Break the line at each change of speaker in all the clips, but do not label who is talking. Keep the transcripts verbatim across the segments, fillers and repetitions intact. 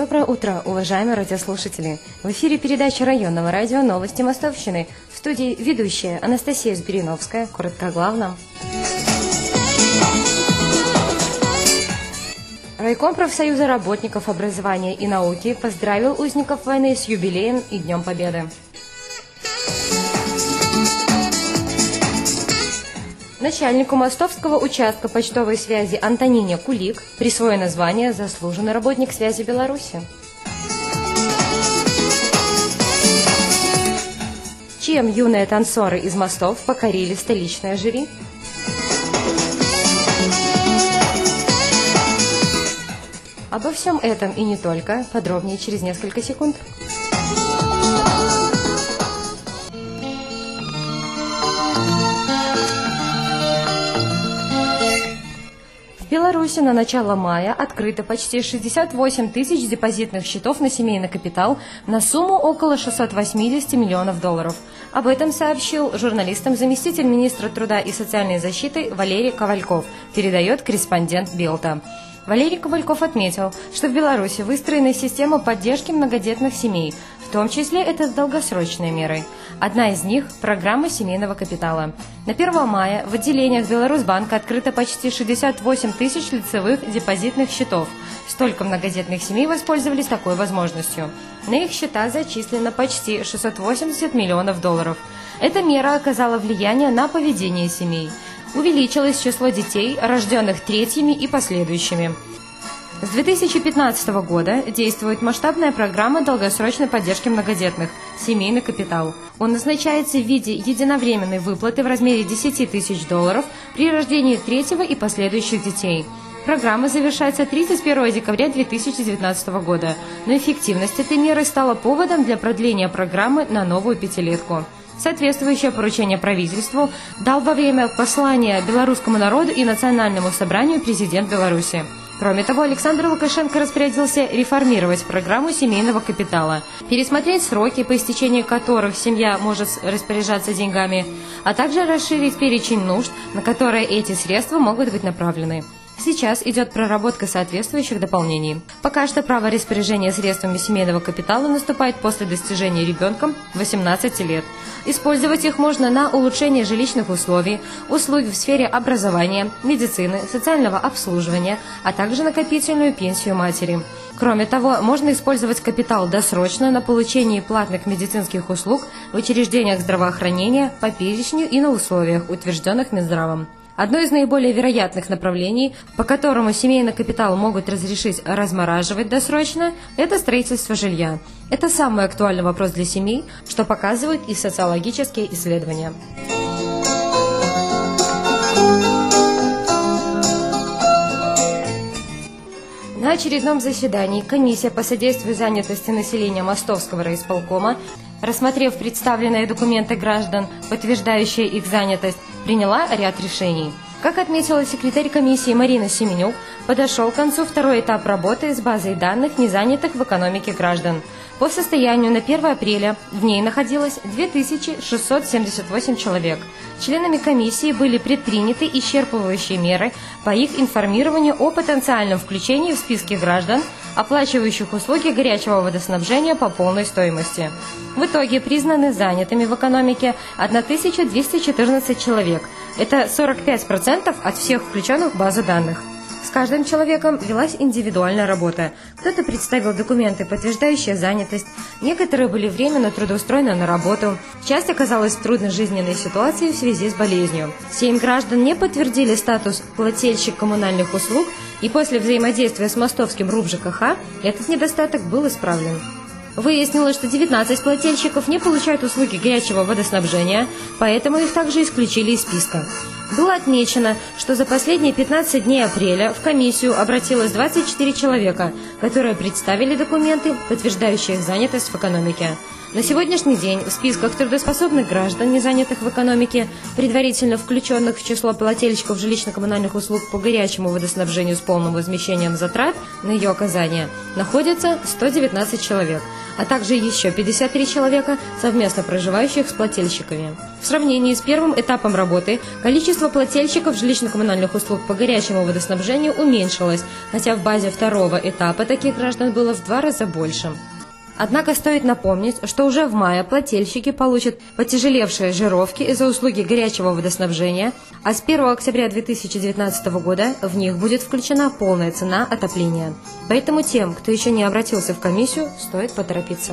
Доброе утро, уважаемые радиослушатели! В эфире передача районного радио «Новости Мостовщины». В студии ведущая Анастасия Збириновская. Коротко о главном. Райком профсоюза работников образования и науки поздравил узников войны с юбилеем и Днем Победы. Начальнику мостовского участка почтовой связи Антонине Кулик присвоено звание «Заслуженный работник связи Беларуси». Чем юные танцоры из мостов покорили столичное жюри? Обо всем этом и не только, подробнее через несколько секунд. В Беларуси на начало мая открыто почти шестьдесят восемь тысяч депозитных счетов на семейный капитал на сумму около шестисот восьмидесяти миллионов долларов. Об этом сообщил журналистам заместитель министра труда и социальной защиты Валерий Ковальков, передает корреспондент Белта. Валерий Ковальков отметил, что в Беларуси выстроена система поддержки многодетных семей, в том числе это долгосрочные меры. Одна из них – программа семейного капитала. На первое мая в отделениях Беларусьбанка открыто почти шестьдесят восемь тысяч лицевых депозитных счетов. Столько многодетных семей воспользовались такой возможностью. На их счета зачислено почти шестьсот восемьдесят миллионов долларов. Эта мера оказала влияние на поведение семей. Увеличилось число детей, рожденных третьими и последующими. С две тысячи пятнадцатого года действует масштабная программа долгосрочной поддержки многодетных «Семейный капитал». Он назначается в виде единовременной выплаты в размере десяти тысяч долларов при рождении третьего и последующих детей. Программа завершается тридцать первого декабря две тысячи девятнадцатого года, но эффективность этой меры стала поводом для продления программы на новую пятилетку. Соответствующее поручение правительству дал во время послания белорусскому народу и национальному собранию президент Беларуси. Кроме того, Александр Лукашенко распорядился реформировать программу семейного капитала, пересмотреть сроки, по истечении которых семья может распоряжаться деньгами, а также расширить перечень нужд, на которые эти средства могут быть направлены. Сейчас идет проработка соответствующих дополнений. Пока что право распоряжения средствами семейного капитала наступает после достижения ребенком восемнадцати лет. Использовать их можно на улучшение жилищных условий, услуги в сфере образования, медицины, социального обслуживания, а также накопительную пенсию матери. Кроме того, можно использовать капитал досрочно на получение платных медицинских услуг в учреждениях здравоохранения по перечню и на условиях, утвержденных Минздравом. Одно из наиболее вероятных направлений, по которому семейный капитал могут разрешить размораживать досрочно, это строительство жилья. Это самый актуальный вопрос для семей, что показывают и социологические исследования. На очередном заседании комиссия по содействию занятости населения Мостовского райисполкома, рассмотрев представленные документы граждан, подтверждающие их занятость, приняла ряд решений. Как отметила секретарь комиссии Марина Семенюк, подошел к концу второй этап работы с базой данных незанятых в экономике граждан. По состоянию на первое апреля в ней находилось две тысячи шестьсот семьдесят восемь человек. Членами комиссии были предприняты исчерпывающие меры по их информированию о потенциальном включении в списки граждан, оплачивающих услуги горячего водоснабжения по полной стоимости. В итоге признаны занятыми в экономике тысяча двести четырнадцать человек. Это сорок пять процентов от всех включенных в базу данных. С каждым человеком велась индивидуальная работа. Кто-то представил документы, подтверждающие занятость, некоторые были временно трудоустроены на работу. Часть оказалась в трудной жизненной ситуации в связи с болезнью. Семь граждан не подтвердили статус плательщик коммунальных услуг, и после взаимодействия с мостовским РУП-ЖКХ этот недостаток был исправлен. Выяснилось, что девятнадцать плательщиков не получают услуги горячего водоснабжения, поэтому их также исключили из списка. Было отмечено, что за последние пятнадцать дней апреля в комиссию обратилось двадцать четыре человека, которые представили документы, подтверждающие их занятость в экономике. На сегодняшний день в списках трудоспособных граждан, не занятых в экономике, предварительно включенных в число плательщиков жилищно-коммунальных услуг по горячему водоснабжению с полным возмещением затрат на ее оказание, находится сто девятнадцать человек, а также еще пятьдесят три человека, совместно проживающих с плательщиками. В сравнении с первым этапом работы количество плательщиков жилищно-коммунальных услуг по горячему водоснабжению уменьшилось, хотя в базе второго этапа таких граждан было в два раза больше. Однако стоит напомнить, что уже в мае плательщики получат потяжелевшие жировки из-за услуги горячего водоснабжения, а с первого октября две тысячи девятнадцатого года в них будет включена полная цена отопления. Поэтому тем, кто еще не обратился в комиссию, стоит поторопиться.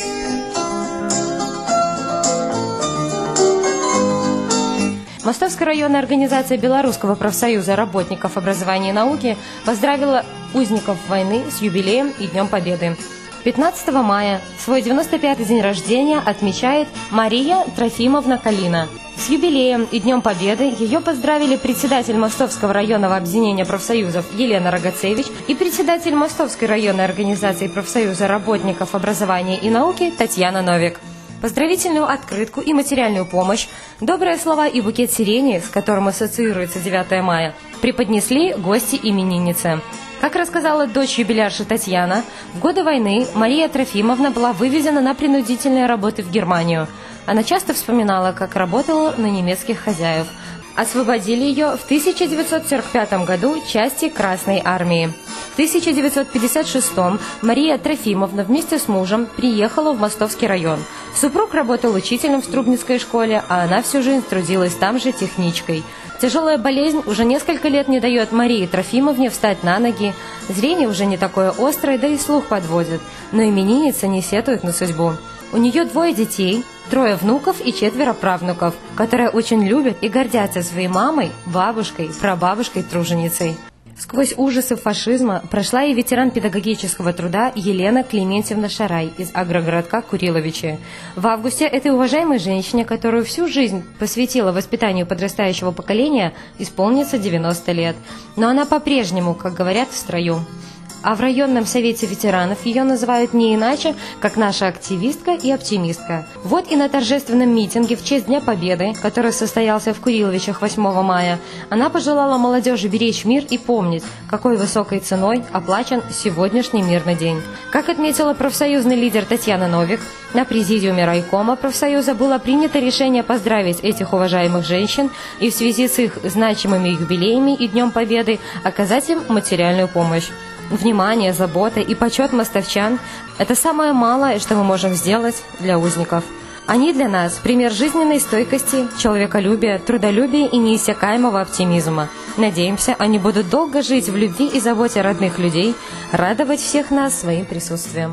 Мостовская районная организация Белорусского профсоюза работников образования и науки поздравила узников войны с юбилеем и Днем Победы. пятнадцатого мая свой девяносто пятый день рождения отмечает Мария Трофимовна Калина. С юбилеем и Днем Победы ее поздравили председатель Мостовского районного объединения профсоюзов Елена Рогацевич и председатель Мостовской районной организации профсоюза работников образования и науки Татьяна Новик. Поздравительную открытку и материальную помощь, добрые слова и букет сирени, с которым ассоциируется девятое мая, преподнесли гости именинницы. Как рассказала дочь юбилярши Татьяна, в годы войны Мария Трофимовна была вывезена на принудительные работы в Германию. Она часто вспоминала, как работала на немецких хозяев. Освободили ее в тысяча девятьсот сорок пятом году части Красной армии. В тысяча девятьсот пятьдесят шестом Мария Трофимовна вместе с мужем приехала в Мостовский район. Супруг работал учителем в Струбницкой школе, а она всю жизнь трудилась там же техничкой. Тяжелая болезнь уже несколько лет не дает Марии Трофимовне встать на ноги. Зрение уже не такое острое, да и слух подводит. Но именинница не сетует на судьбу. У нее двое детей, трое внуков и четверо правнуков, которые очень любят и гордятся своей мамой, бабушкой, прабабушкой-труженицей. Сквозь ужасы фашизма прошла и ветеран педагогического труда Елена Клементьевна Шарай из агрогородка Куриловичи. В августе этой уважаемой женщине, которую всю жизнь посвятила воспитанию подрастающего поколения, исполнится девяносто лет. Но она по-прежнему, как говорят, в строю. А в районном совете ветеранов ее называют не иначе, как наша активистка и оптимистка. Вот и на торжественном митинге в честь Дня Победы, который состоялся в Куриловичах восьмого мая, она пожелала молодежи беречь мир и помнить, какой высокой ценой оплачен сегодняшний мирный день. Как отметила профсоюзный лидер Татьяна Новик, на президиуме райкома профсоюза было принято решение поздравить этих уважаемых женщин и в связи с их значимыми юбилеями и Днем Победы оказать им материальную помощь. Внимание, забота и почет мостовчан – это самое малое, что мы можем сделать для узников. Они для нас – пример жизненной стойкости, человеколюбия, трудолюбия и неиссякаемого оптимизма. Надеемся, они будут долго жить в любви и заботе родных людей, радовать всех нас своим присутствием.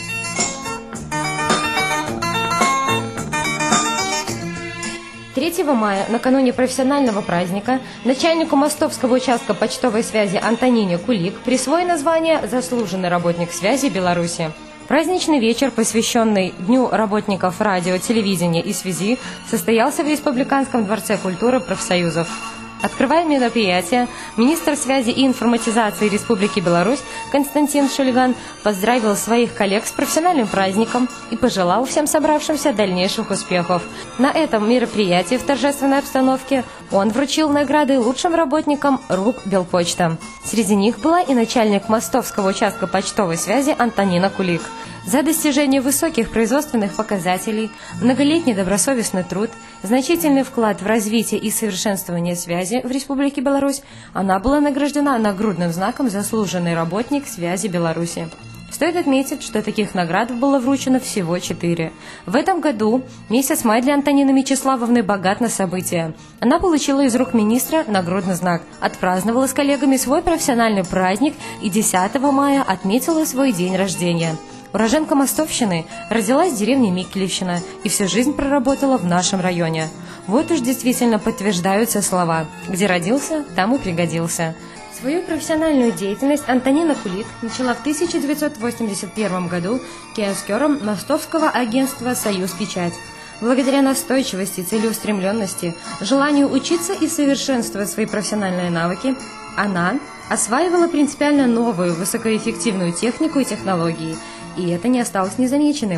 третьего мая, накануне профессионального праздника, начальнику Мостовского участка почтовой связи Антонине Кулик присвоено звание «Заслуженный работник связи Беларуси». Праздничный вечер, посвященный Дню работников радио, телевидения и связи, состоялся в Республиканском дворце культуры профсоюзов. Открывая мероприятие, министр связи и информатизации Республики Беларусь Константин Шульган поздравил своих коллег с профессиональным праздником и пожелал всем собравшимся дальнейших успехов. На этом мероприятии в торжественной обстановке он вручил награды лучшим работникам РУП Белпочта. Среди них была и начальник Мостовского участка почтовой связи Антонина Кулик. За достижение высоких производственных показателей, многолетний добросовестный труд, значительный вклад в развитие и совершенствование связи в Республике Беларусь, она была награждена нагрудным знаком «Заслуженный работник связи Беларуси». Стоит отметить, что таких наград было вручено всего четыре. В этом году месяц май для Антонины Мечиславовны богат на события. Она получила из рук министра нагрудный знак, отпраздновала с коллегами свой профессиональный праздник и десятого мая отметила свой день рождения. Уроженка Мостовщины, родилась в деревне Микелевщина и всю жизнь проработала в нашем районе. Вот уж действительно подтверждаются слова «где родился, там и пригодился». Свою профессиональную деятельность Антонина Кулик начала в тысяча девятьсот восемьдесят первом году киоскером мостовского агентства «Союз Печать». Благодаря настойчивости, целеустремленности, желанию учиться и совершенствовать свои профессиональные навыки, она осваивала принципиально новую высокоэффективную технику и технологии. И это не осталось незамеченным.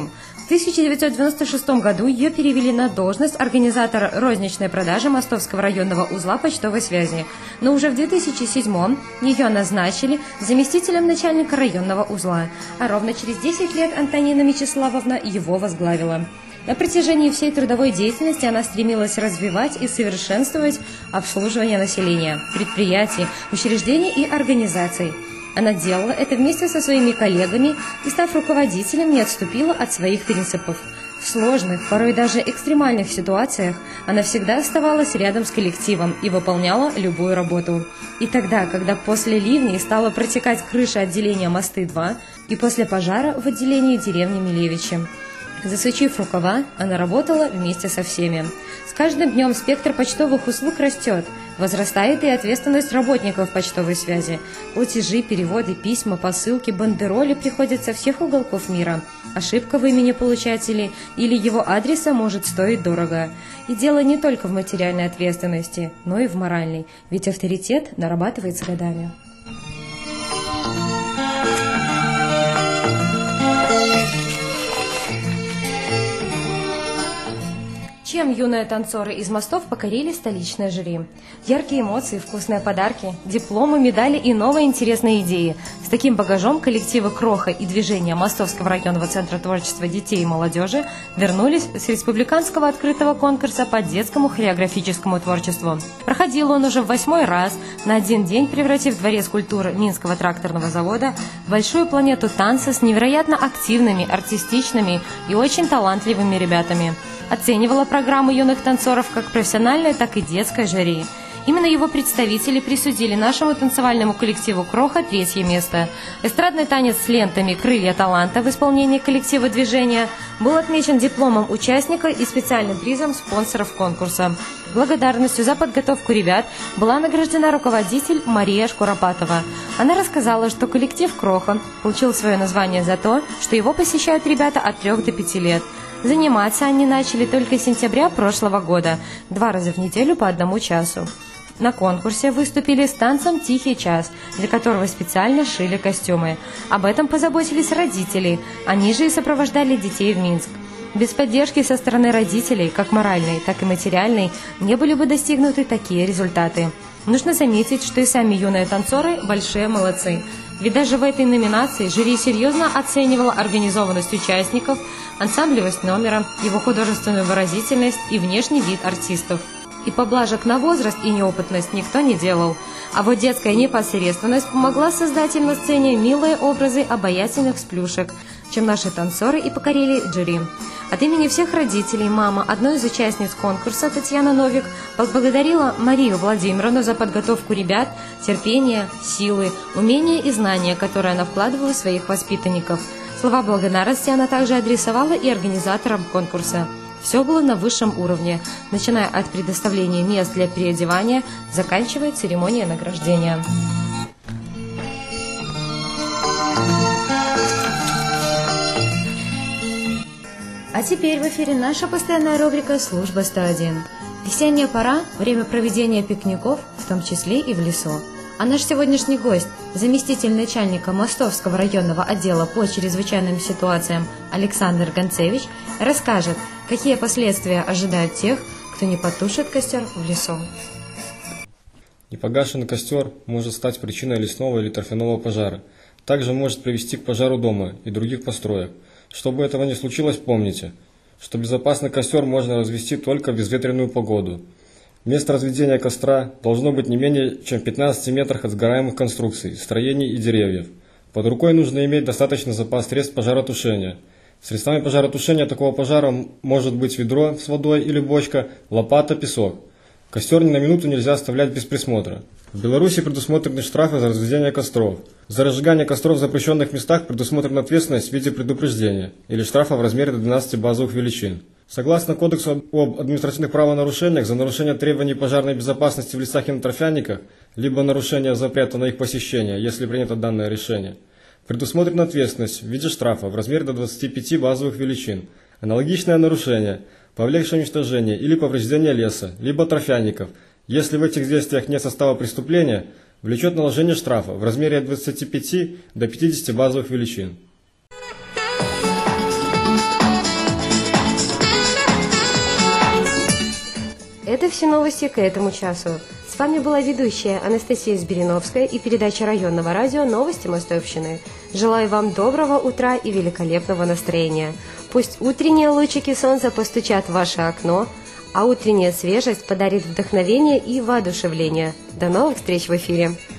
В тысяча девятьсот девяносто шестом году ее перевели на должность организатора розничной продажи Мостовского районного узла почтовой связи, но уже в две тысячи седьмом ее назначили заместителем начальника районного узла, а ровно через десять лет Антонина Мечиславовна его возглавила. На протяжении всей трудовой деятельности она стремилась развивать и совершенствовать обслуживание населения, предприятий, учреждений и организаций. Она делала это вместе со своими коллегами и, став руководителем, не отступила от своих принципов. В сложных, порой даже экстремальных ситуациях она всегда оставалась рядом с коллективом и выполняла любую работу. И тогда, когда после ливней стала протекать крыша отделения Мосты-два и после пожара в отделении деревни Милевичи, засучив рукава, она работала вместе со всеми. С каждым днем спектр почтовых услуг растет, возрастает и ответственность работников почтовой связи. Платежи, переводы, письма, посылки, бандероли приходят со всех уголков мира. Ошибка в имени получателей или его адреса может стоить дорого. И дело не только в материальной ответственности, но и в моральной, ведь авторитет нарабатывается годами. Чем юные танцоры из Мостов покорили столичное жюри? Яркие эмоции, вкусные подарки, дипломы, медали и новые интересные идеи. С таким багажом коллективы «Кроха» и движения Мостовского районного центра творчества детей и молодежи вернулись с республиканского открытого конкурса по детскому хореографическому творчеству. Проходил он уже в восьмой раз, на один день превратив Дворец культуры Минского тракторного завода в большую планету танца с невероятно активными, артистичными и очень талантливыми ребятами. Оценивала программу юных танцоров как профессиональное, так и детское жюри. Именно его представители присудили нашему танцевальному коллективу «Кроха» третье место. Эстрадный танец с лентами «Крылья таланта» в исполнении коллектива движения был отмечен дипломом участника и специальным призом спонсоров конкурса. Благодарностью за подготовку ребят была награждена руководитель Мария Шкуропатова. Она рассказала, что коллектив «Кроха» получил свое название за то, что его посещают ребята от трех до пяти лет. Заниматься они начали только с сентября прошлого года, два раза в неделю по одному часу. На конкурсе выступили с танцем «Тихий час», для которого специально шили костюмы. Об этом позаботились родители, они же и сопровождали детей в Минск. Без поддержки со стороны родителей, как моральной, так и материальной, не были бы достигнуты такие результаты. Нужно заметить, что и сами юные танцоры – большие молодцы. Ведь даже в этой номинации жюри серьезно оценивало организованность участников, ансамблевость номера, его художественную выразительность и внешний вид артистов. И поблажек на возраст и неопытность никто не делал. А вот детская непосредственность помогла создать им на сцене милые образы обаятельных сплюшек, чем наши танцоры и покорили жюри. От имени всех родителей мама одной из участниц конкурса, Татьяна Новик, поблагодарила Марию Владимировну за подготовку ребят, терпение, силы, умения и знания, которые она вкладывала в своих воспитанников. Слова благодарности она также адресовала и организаторам конкурса. Все было на высшем уровне, начиная от предоставления мест для переодевания, заканчивая церемонией награждения. А теперь в эфире наша постоянная рубрика «Служба сто один». Весенняя пора – время проведения пикников, в том числе и в лесу. А наш сегодняшний гость, заместитель начальника Мостовского районного отдела по чрезвычайным ситуациям Александр Гонцевич, расскажет, какие последствия ожидают тех, кто не потушит костер в лесу.
Непогашенный костер может стать причиной лесного или торфяного пожара. Также может привести к пожару дома и других построек. Чтобы этого не случилось, помните, что безопасный костер можно развести только в безветренную погоду. Место разведения костра должно быть не менее чем в пятнадцати метрах от сгораемых конструкций, строений и деревьев. Под рукой нужно иметь достаточный запас средств пожаротушения. Средствами пожаротушения такого пожара может быть ведро с водой или бочка, лопата, песок. Костер ни на минуту нельзя оставлять без присмотра. В Беларуси предусмотрены штрафы за разведение костров. За разжигание костров в запрещенных местах предусмотрена ответственность в виде предупреждения или штрафа в размере до двенадцати базовых величин. Согласно Кодексу об административных правонарушениях, за нарушение требований пожарной безопасности в лесах и на торфяниках, либо нарушение запрета на их посещение, если принято данное решение, предусмотрена ответственность в виде штрафа в размере до двадцати пяти базовых величин. Аналогичное нарушение, повлекшее уничтожение или повреждение леса, либо торфяников, если в этих действиях нет состава преступления, влечет наложение штрафа в размере от двадцати пяти до пятидесяти базовых величин.
Это все новости к этому часу. С вами была ведущая Анастасия Збириновская и передача районного радио «Новости Мостовщины». Желаю вам доброго утра и великолепного настроения. Пусть утренние лучики солнца постучат в ваше окно, а утренняя свежесть подарит вдохновение и воодушевление. До новых встреч в эфире!